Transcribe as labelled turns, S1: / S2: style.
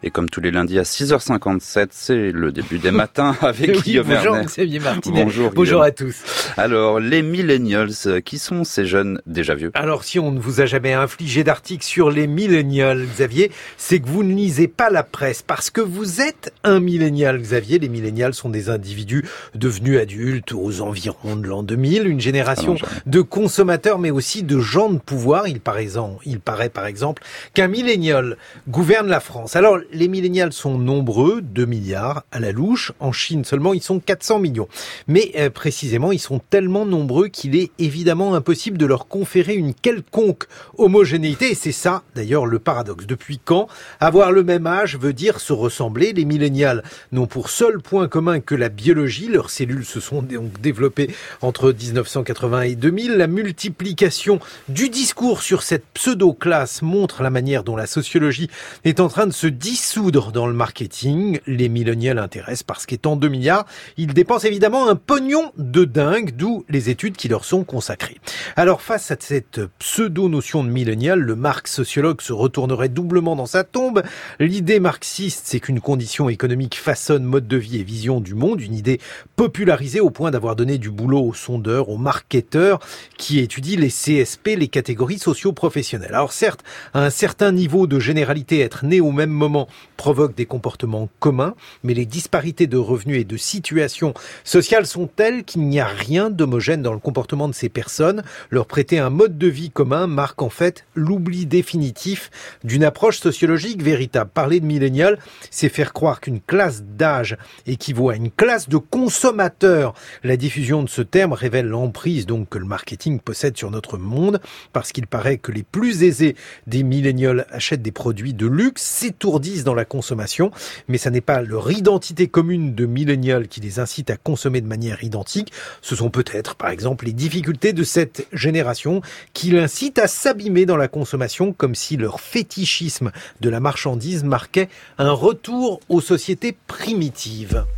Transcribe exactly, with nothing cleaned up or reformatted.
S1: Et comme tous les lundis à six heures cinquante-sept, c'est le début des matins avec
S2: oui,
S1: Guillaume
S2: bonjour,
S1: Ernet.
S2: Xavier Martinet.
S1: Bonjour,
S2: bonjour à tous.
S1: Alors, les millennials, qui sont ces jeunes déjà vieux?
S2: Alors, si on ne vous a jamais infligé d'article sur les millennials, Xavier, c'est que vous ne lisez pas la presse, parce que vous êtes un millénial, Xavier. Les millennials sont des individus devenus adultes aux environs de l'an deux mille, une génération
S1: Alors,
S2: de consommateurs, mais aussi de gens de pouvoir. Il paraît, il paraît par exemple qu'un millénial gouverne la France. Alors, les millennials sont nombreux, deux milliards à la louche. En Chine seulement, ils sont quatre cents millions. Mais euh, précisément, ils sont tellement nombreux qu'il est évidemment impossible de leur conférer une quelconque homogénéité. Et c'est ça, d'ailleurs, le paradoxe. Depuis quand avoir le même âge veut dire se ressembler? Les millennials n'ont pour seul point commun que la biologie. Leurs cellules se sont donc développées entre dix-neuf cent quatre-vingts et deux mille. La multiplication du discours sur cette pseudo-classe montre la manière dont la sociologie est en train de se dissoudre dans le marketing. Les millennials intéressent parce qu'étant deux milliards, ils dépensent évidemment un pognon de dingue, d'où les études qui leur sont consacrées. Alors face à cette pseudo-notion de millennial, le Marx sociologue se retournerait doublement dans sa tombe. L'idée marxiste, c'est qu'une condition économique façonne mode de vie et vision du monde, une idée popularisée au point d'avoir donné du boulot aux sondeurs, aux marketeurs qui étudient les C S P, les catégories socio-professionnelles. Alors certes, à un certain niveau de généralité, être né au même moment provoque des comportements communs, mais les disparités de revenus et de situation sociale sont telles qu'il n'y a rien d'homogène dans le comportement de ces personnes. Leur prêter un mode de vie commun marque en fait l'oubli définitif d'une approche sociologique véritable. Parler de millénial, c'est faire croire qu'une classe d'âge équivaut à une classe de consommateurs. La diffusion de ce terme révèle l'emprise donc que le marketing possède sur notre monde, parce qu'il paraît que les plus aisés des millénials achètent des produits de luxe, s'étourdissent dans la consommation, mais ça n'est pas leur identité commune de millénials qui les incite à consommer de manière identique. Ce sont peut-être, par exemple, les difficultés de cette génération qui l'incitent à s'abîmer dans la consommation, comme si leur fétichisme de la marchandise marquait un retour aux sociétés primitives.